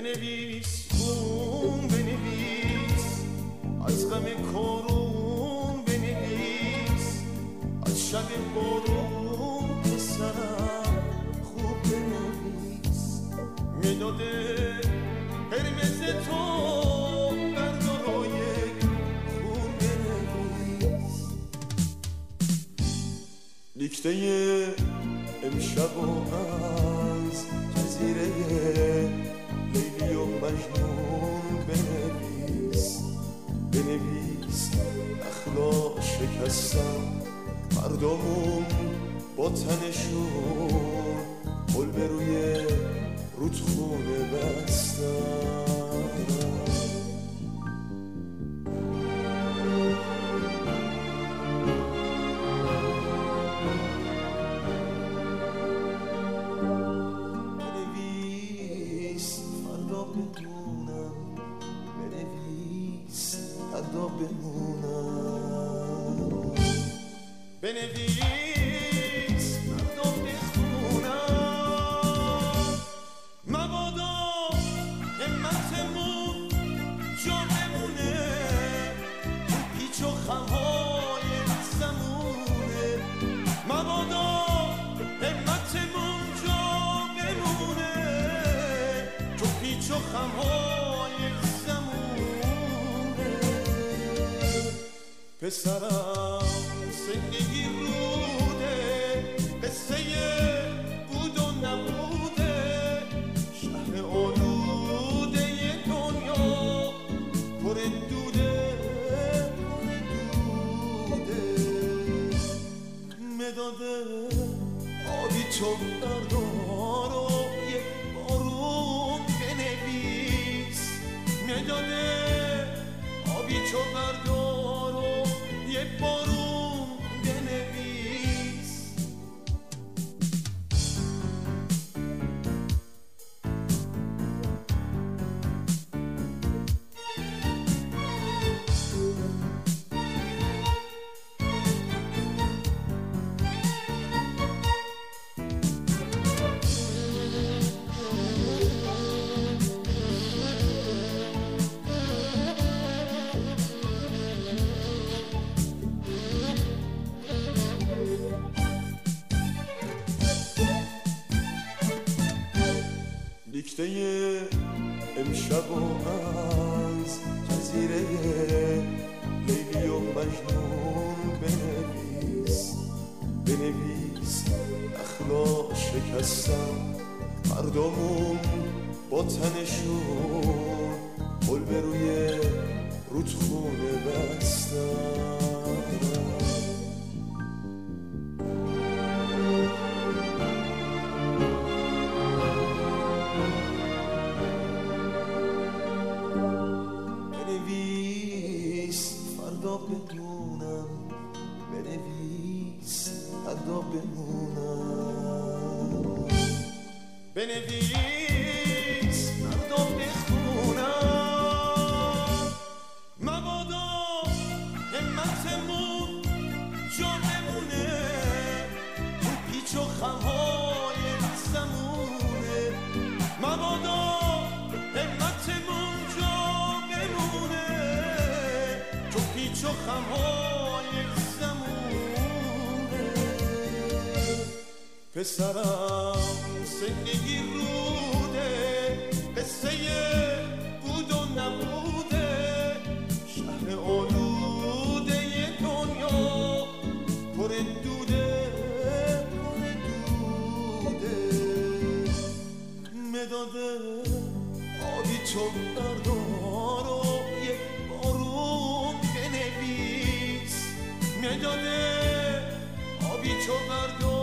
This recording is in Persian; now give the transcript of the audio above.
بنویس خون بنویس، از غم کارون بنویس، از شب بارون پسرم خوب بنویس. مداد قرمز تو بردارای خون بنویس. دیکته امشب و از جزیره لیلی و مجنون بنویس. بنویس اخلاق شکستم مردمون با تنشون، پل به روی رودخونه بستم. بنویس فردا بدونم، بنویس فردا بمونم، بنویس فردا بخونم. مبادا همتمون جا بمونه تو پیچ و خمهای زمونه. مبادا همتمون جا بمونه تو پیچ و خمهای زمونه. پسرم زندگی روده، قصه بود و نبوده، شهر آلوده دنیا پر دوده پر دوده. مداد آبی تو بردار و یک بارون بنویس. مداد آبی تو بردار و یک بارون بنویس. دیکته امشب و از جزیره لیلی و مجنون بنویس. بنویس اخلاق شکستم مردمون با تنشون، پل به روی رودخونه بستم. بنویس فردا بدونم، بنویس فردا بمونم، بنویس فردا بخونم. مبادا همتمون جا بمونه تو پیچ و خمهای زمونه. مبادا همتمون جا بمونه تو پیچ و خمهای زمونه. پسرم زندگی روده، قصه بود و نبوده، شهر آلوده دنیا پر دوده پر دوده. مداد آبی تو بردار و یک بارون بنویس. مداد آبی تو بردار